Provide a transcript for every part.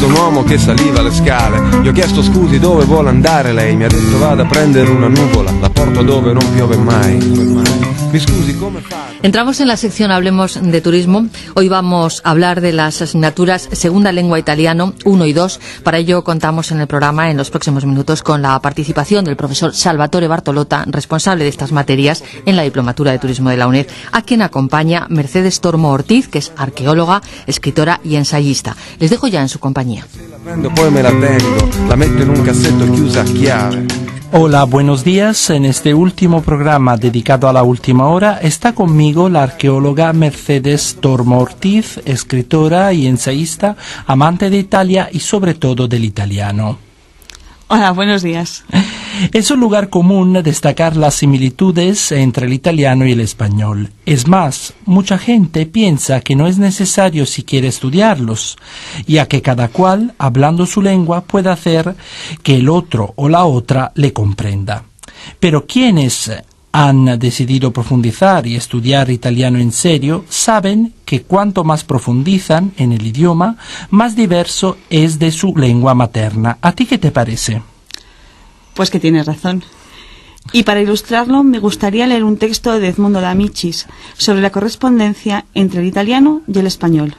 un uomo che saliva le scale. Gli ho chiesto scusi dove vuole andare lei, mi ha detto vada a prendere una nuvola, la porto dove non piove mai. Mi scusi, come fa? Entramos en la sección Hablemos de Turismo. Hoy vamos a hablar de las asignaturas Segunda Lengua Italiano 1 y 2. Para ello contamos en el programa en los próximos minutos con la participación del profesor Salvatore Bartolotta, responsable de estas materias en la Diplomatura de Turismo de la UNED, a quien acompaña Mercedes Tormo Ortiz, que es arqueóloga, escritora y ensayista. Les dejo ya en su compañía. Poi me la tengo, la metto in un cassetto chiusa a chiave. Hola, buenos días. En este último programa dedicado a la última hora está conmigo la arqueóloga Mercedes Tormo Ortiz, escritora y ensayista, amante de Italia y sobre todo del italiano. Hola, buenos días. Es un lugar común destacar las similitudes entre el italiano y el español. Es más, mucha gente piensa que no es necesario siquiera estudiarlos, ya que cada cual, hablando su lengua, puede hacer que el otro o la otra le comprenda. Pero quienes han decidido profundizar y estudiar italiano en serio saben que cuanto más profundizan en el idioma, más diverso es de su lengua materna. ¿A ti qué te parece? Pues que tienes razón. Y para ilustrarlo me gustaría leer un texto de Edmondo D'Amicis sobre la correspondencia entre el italiano y el español.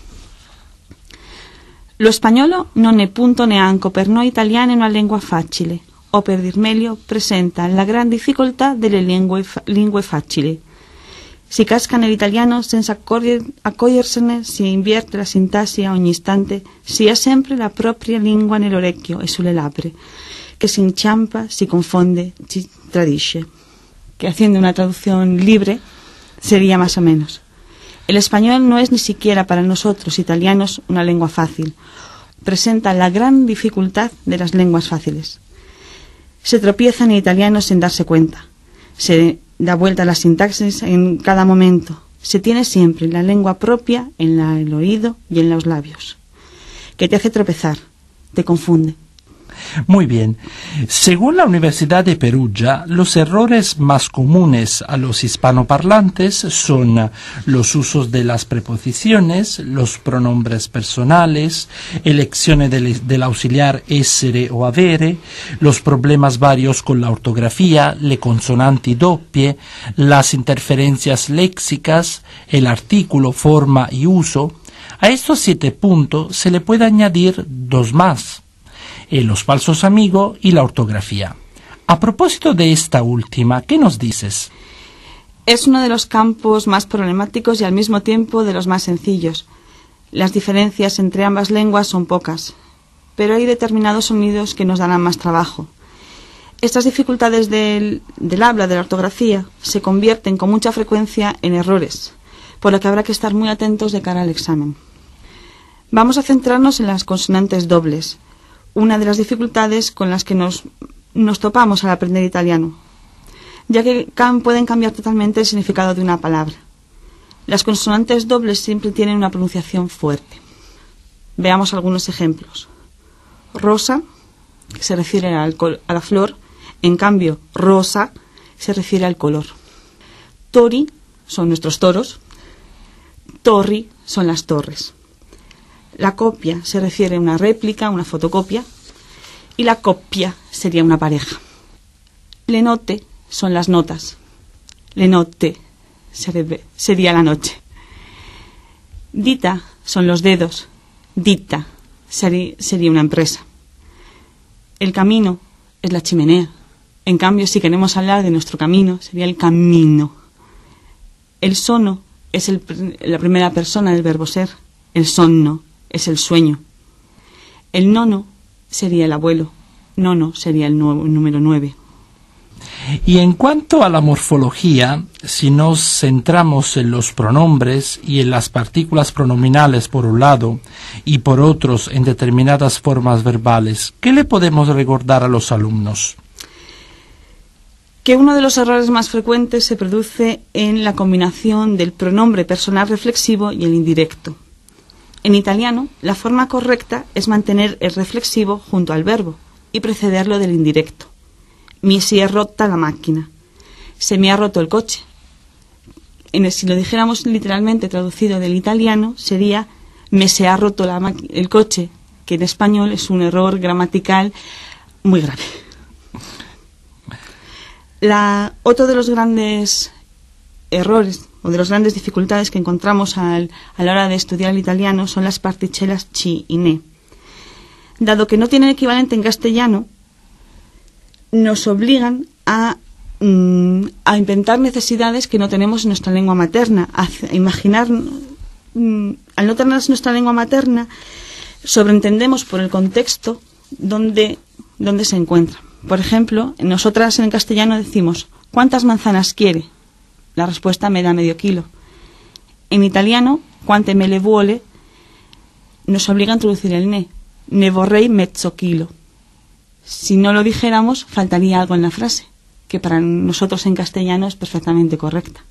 Lo spagnolo non è punto neanche per noi italiani una lingua facile, o per dir meglio presenta la gran difficoltà delle lingue facili. Si casca nell'italiano senza accorgersene, si invierte la sintassi a ogni istante, si ha sempre la propria lingua nell'orecchio e sulle labbra, que se inciampa, se confunde, se tradisce. Que haciendo una traducción libre sería más o menos: el español no es ni siquiera para nosotros italianos una lengua fácil. Presenta la gran dificultad de las lenguas fáciles. Se tropieza en el italiano sin darse cuenta. Se da vuelta a la sintaxis en cada momento. Se tiene siempre la lengua propia en el oído y en los labios, que te hace tropezar, te confunde. Muy bien. Según la Universidad de Perugia, los errores más comunes a los hispanoparlantes son los usos de las preposiciones, los pronombres personales, elecciones del auxiliar essere o avere, los problemas varios con la ortografía, le consonanti doppie, las interferencias léxicas, el artículo, forma y uso. A estos 7 puntos se le puede añadir 2 más. Los falsos amigos y la ortografía. A propósito de esta última, ¿qué nos dices? Es uno de los campos más problemáticos y al mismo tiempo de los más sencillos. Las diferencias entre ambas lenguas son pocas, pero hay determinados sonidos que nos darán más trabajo. Estas dificultades del habla, de la ortografía, se convierten con mucha frecuencia en errores, por lo que habrá que estar muy atentos de cara al examen. Vamos a centrarnos en las consonantes dobles, una de las dificultades con las que nos topamos al aprender italiano, ya que pueden cambiar totalmente el significado de una palabra. Las consonantes dobles siempre tienen una pronunciación fuerte. Veamos algunos ejemplos. Rosa, que se refiere a la flor, en cambio, rosa se refiere al color. Tori son nuestros toros, torri son las torres. La copia se refiere a una réplica, una fotocopia, y la coppia sería una pareja. Le note son las notas. Le notte sería la noche. Dita son los dedos. Ditta sería una empresa. El camino es la chimenea. En cambio, si queremos hablar de nuestro camino, sería el camino. El sono es la primera persona del verbo ser. El sonno es el sueño. El nono sería el abuelo. Nono sería el número 9. Y en cuanto a la morfología, si nos centramos en los pronombres y en las partículas pronominales por un lado y por otros en determinadas formas verbales, ¿qué le podemos recordar a los alumnos? Que uno de los errores más frecuentes se produce en la combinación del pronombre personal reflexivo y el indirecto. En italiano, la forma correcta es mantener el reflexivo junto al verbo y precederlo del indirecto. Mi si è rotta la máquina. Se me ha roto el coche. Si lo dijéramos literalmente traducido del italiano, sería me se ha roto el coche, que en español es un error gramatical muy grave. Otro de los grandes errores o de las grandes dificultades que encontramos a la hora de estudiar el italiano son las partículas chi y ne. Dado que no tienen equivalente en castellano, nos obligan a inventar necesidades que no tenemos en nuestra lengua materna, a imaginar, al no tener nuestra lengua materna, sobreentendemos por el contexto dónde se encuentra. Por ejemplo, nosotras en castellano decimos, ¿cuántas manzanas quiere? La respuesta me da medio kilo. En italiano, quante me le vuole, nos obliga a introducir el ne vorrei mezzo kilo. Si no lo dijéramos, faltaría algo en la frase, que para nosotros en castellano es perfectamente correcta.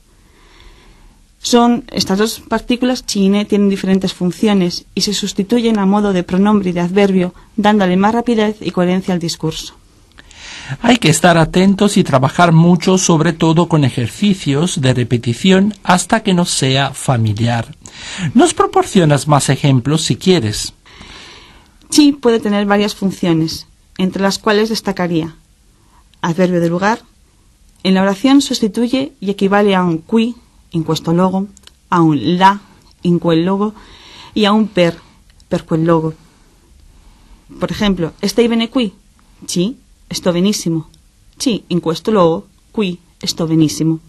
Estas dos partículas chi y ne tienen diferentes funciones y se sustituyen a modo de pronombre y de adverbio, dándole más rapidez y coherencia al discurso. Hay que estar atentos y trabajar mucho, sobre todo con ejercicios de repetición hasta que nos sea familiar. ¿Nos proporcionas más ejemplos si quieres? Chi puede tener varias funciones, entre las cuales destacaría adverbio de lugar. En la oración sustituye y equivale a un qui, in questo logo, a un la, in quel logo, y a un per quel logo. Por ejemplo, ¿stai bene qui? Chi, sto benissimo. Chi, in questo logo, qui, sto benissimo.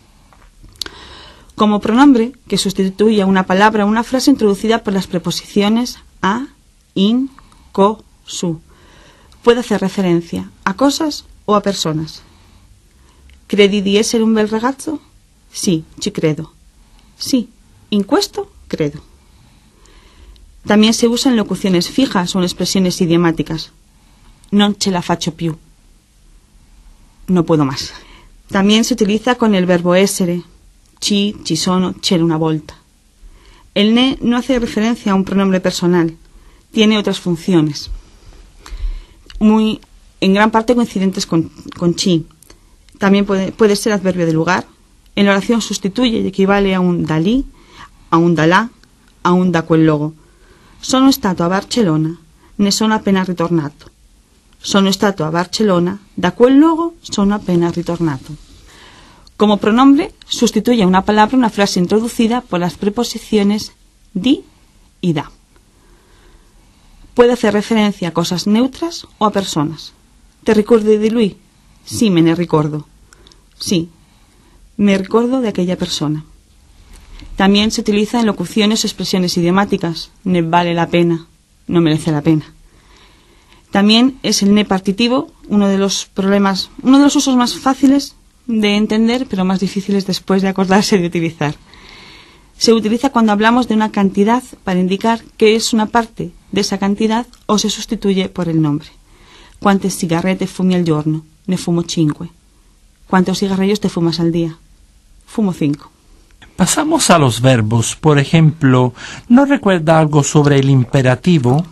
Como pronombre, que sustituye a una palabra o una frase introducida por las preposiciones a, in, co, su. Puede hacer referencia a cosas o a personas. Credi di essere un bel ragazzo? Sì, ci credo. Sí, in questo credo. También se usa en locuciones fijas o en expresiones idiomáticas. Non ce la faccio più. No puedo más. También se utiliza con el verbo essere. Ci sono, c'era una volta. El ne no hace referencia a un pronombre personal. Tiene otras funciones, en gran parte coincidentes con chi. También puede ser adverbio de lugar. En la oración sustituye y equivale a un da lì, a un da là, a un da quel logo. Sono stato a Barcellona, ne sono appena ritornato. Sono stato a Barcellona, da quel logo sono appena ritornato. Como pronombre, sustituye a una palabra una frase introducida por las preposiciones di y da. Puede hacer referencia a cosas neutras o a personas. ¿Te ricordi di lui? Sí, me ne ricordo. Sí, me recuerdo de aquella persona. También se utiliza en locuciones o expresiones idiomáticas. Ne vale la pena, no merece la pena. También es el ne partitivo, uno de los usos más fáciles de entender, pero más difíciles después de acordarse de utilizar. Se utiliza cuando hablamos de una cantidad para indicar que es una parte de esa cantidad o se sustituye por el nombre. Quante sigarette fumi al giorno? Ne fumo 5. ¿Cuántos cigarrillos te fumas al día? Fumo 5. Pasamos a los verbos. Por ejemplo, ¿no recuerda algo sobre el imperativo?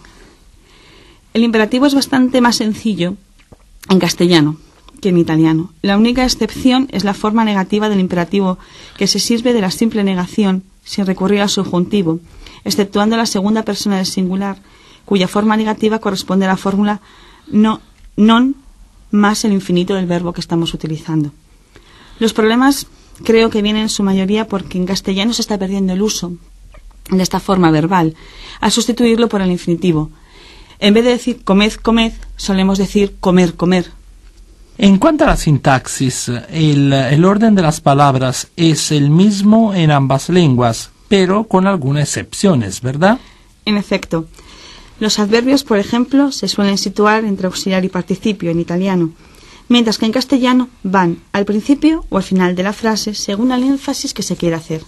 El imperativo es bastante más sencillo en castellano que en italiano. La única excepción es la forma negativa del imperativo, que se sirve de la simple negación sin recurrir al subjuntivo, exceptuando la segunda persona del singular, cuya forma negativa corresponde a la fórmula non más el infinito del verbo que estamos utilizando. Los problemas creo que vienen en su mayoría porque en castellano se está perdiendo el uso de esta forma verbal al sustituirlo por el infinitivo. En vez de decir comed, comed, solemos decir comer, comer. En cuanto a la sintaxis, el orden de las palabras es el mismo en ambas lenguas, pero con algunas excepciones, ¿verdad? En efecto. Los adverbios, por ejemplo, se suelen situar entre auxiliar y participio en italiano, mientras que en castellano van al principio o al final de la frase según el énfasis que se quiera hacer.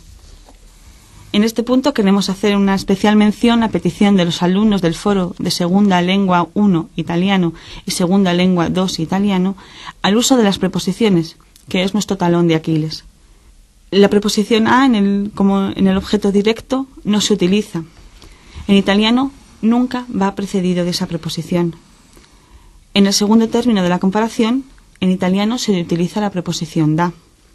En este punto queremos hacer una especial mención a petición de los alumnos del foro de Segunda Lengua 1 italiano y Segunda Lengua 2 italiano al uso de las preposiciones, que es nuestro talón de Aquiles. La preposición a como en el objeto directo no se utiliza. En italiano nunca va precedido de esa preposición. En el segundo término de la comparación, en italiano se utiliza la preposición da.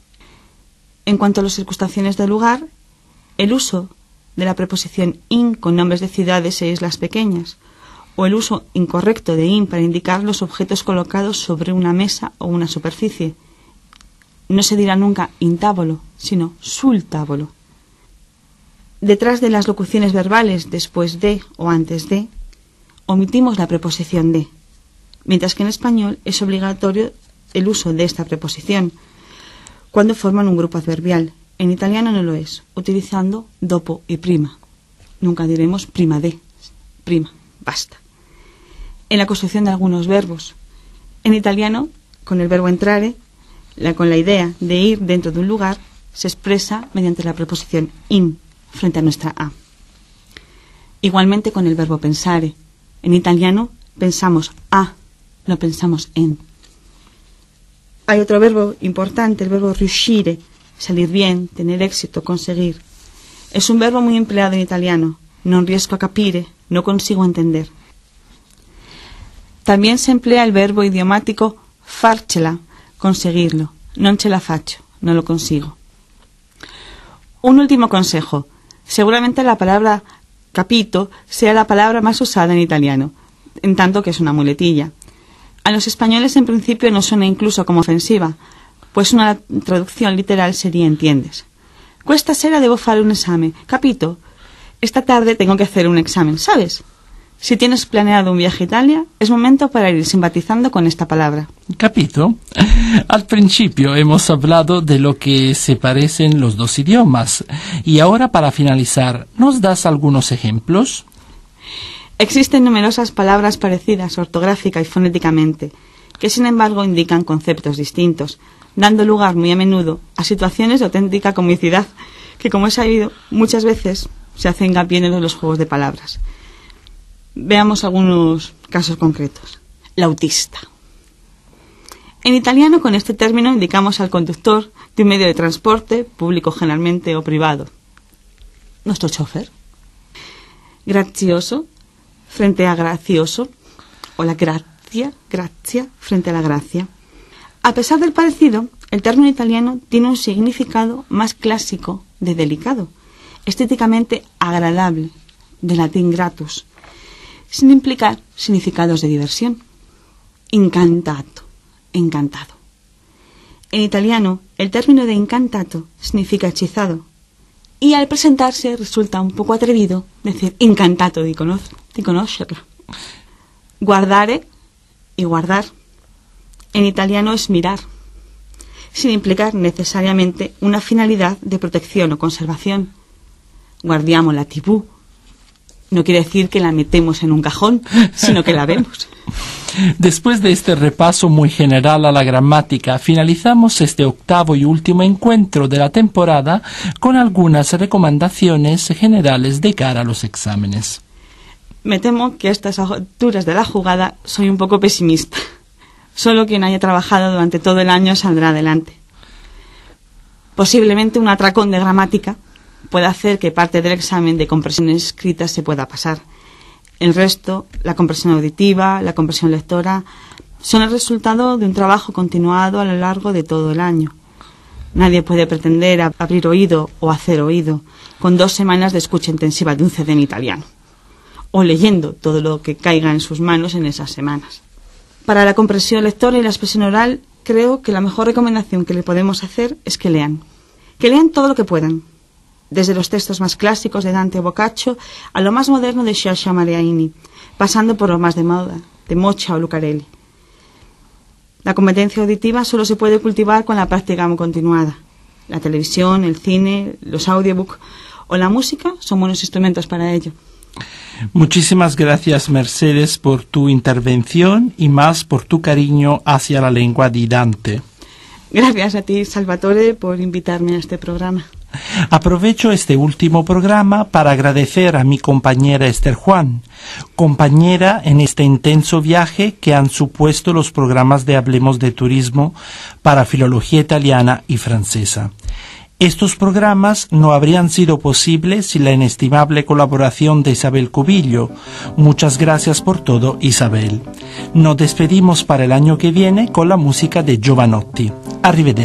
En cuanto a las circunstancias del lugar, el uso de la preposición in con nombres de ciudades e islas pequeñas, o el uso incorrecto de in para indicar los objetos colocados sobre una mesa o una superficie. No se dirá nunca in tavolo, sino sul tavolo. Detrás de las locuciones verbales después de o antes de, omitimos la preposición de, mientras que en español es obligatorio el uso de esta preposición cuando forman un grupo adverbial. En italiano no lo es, utilizando dopo y prima. Nunca diremos prima de, prima, basta. En la construcción de algunos verbos. En italiano, con el verbo entrare, con la idea de ir dentro de un lugar, se expresa mediante la preposición in frente a nuestra a. Igualmente con el verbo pensare. En italiano pensamos a, no pensamos en. Hay otro verbo importante, el verbo riuscire, salir bien, tener éxito, conseguir. Es un verbo muy empleado en italiano. Non riesco a capire, no consigo entender. También se emplea el verbo idiomático farcela, conseguirlo. Non ce la faccio, no lo consigo. Un último consejo. Seguramente la palabra capito sea la palabra más usada en italiano, en tanto que es una muletilla. A los españoles en principio no suena incluso como ofensiva, pues una traducción literal sería entiendes. Questa sera devo fare un esame, capito? Esta tarde tengo que hacer un examen, ¿sabes? Si tienes planeado un viaje a Italia, es momento para ir simpatizando con esta palabra. ¿Capito? Al principio hemos hablado de lo que se parecen los dos idiomas. Y ahora, para finalizar, ¿nos das algunos ejemplos? Existen numerosas palabras parecidas ortográfica y fonéticamente, que sin embargo indican conceptos distintos, dando lugar muy a menudo a situaciones de auténtica comicidad, que como he sabido, muchas veces se hace hincapié en los juegos de palabras. Veamos algunos casos concretos. L'autista. En italiano, con este término indicamos al conductor de un medio de transporte, público generalmente o privado. Nuestro chofer. Grazioso frente a gracioso, o la grazia frente a la gracia. A pesar del parecido, el término italiano tiene un significado más clásico de delicado, estéticamente agradable, de latín gratus, sin implicar significados de diversión. Incantato, encantado. En italiano, el término de incantato significa hechizado, y al presentarse resulta un poco atrevido decir incantato di conoscerla. Guardare y guardar en italiano es mirar, sin implicar necesariamente una finalidad de protección o conservación. Guardiamo la TV. No quiere decir que la metemos en un cajón, sino que la vemos. Después de este repaso muy general a la gramática, finalizamos este octavo y último encuentro de la temporada con algunas recomendaciones generales de cara a los exámenes. Me temo que a estas alturas de la jugada soy un poco pesimista. Solo quien haya trabajado durante todo el año saldrá adelante. Posiblemente un atracón de gramática puede hacer que parte del examen de comprensión escrita se pueda pasar. El resto, la comprensión auditiva, la comprensión lectora, son el resultado de un trabajo continuado a lo largo de todo el año. Nadie puede pretender abrir oído o hacer oído con 2 semanas de escucha intensiva de un CD en italiano, o leyendo todo lo que caiga en sus manos en esas semanas. Para la comprensión lectora y la expresión oral, creo que la mejor recomendación que le podemos hacer es que lean. Que lean todo lo que puedan, desde los textos más clásicos de Dante o Boccaccio a lo más moderno de Sciascia Mariani, pasando por lo más de moda, de Mocha o Lucarelli. La competencia auditiva solo se puede cultivar con la práctica continuada. La televisión, el cine, los audiobooks o la música son buenos instrumentos para ello. Muchísimas gracias, Mercedes, por tu intervención y más por tu cariño hacia la lengua de Dante. Gracias a ti, Salvatore, por invitarme a este programa. Aprovecho este último programa para agradecer a mi compañera Esther Juan, compañera en este intenso viaje que han supuesto los programas de Hablemos de Turismo para Filología Italiana y Francesa. Estos programas no habrían sido posibles sin la inestimable colaboración de Isabel Cubillo. Muchas gracias por todo, Isabel. Nos despedimos para el año que viene con la música de Giovanotti.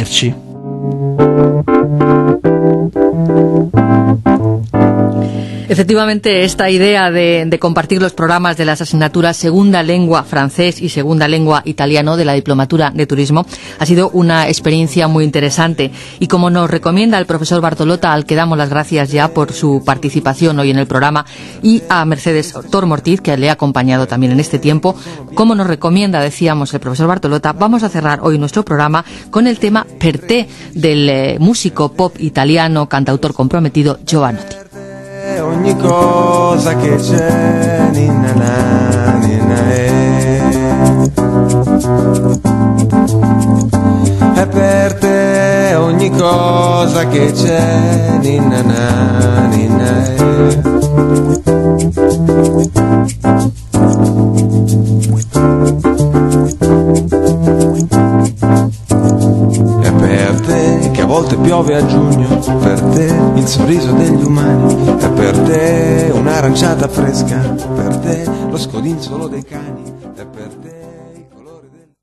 Arrivederci. Efectivamente, esta idea de compartir los programas de las asignaturas segunda lengua francés y segunda lengua italiano de la Diplomatura de Turismo ha sido una experiencia muy interesante. Y como nos recomienda el profesor Bartolota, al que damos las gracias ya por su participación hoy en el programa, y a Mercedes Tormortiz, que le ha acompañado también en este tiempo, como nos recomienda, decíamos, el profesor Bartolota, vamos a cerrar hoy nuestro programa con el tema Per te del músico pop italiano, cantautor comprometido Jovanotti. Ogni cosa che c'è, ninna na, ninna è per te, ogni cosa che c'è, ninna na, ninna è per te che a volte piove a giugno, per te il sorriso degli umani, è per te un'aranciata fresca, per te lo scodinzolo dei cani, è per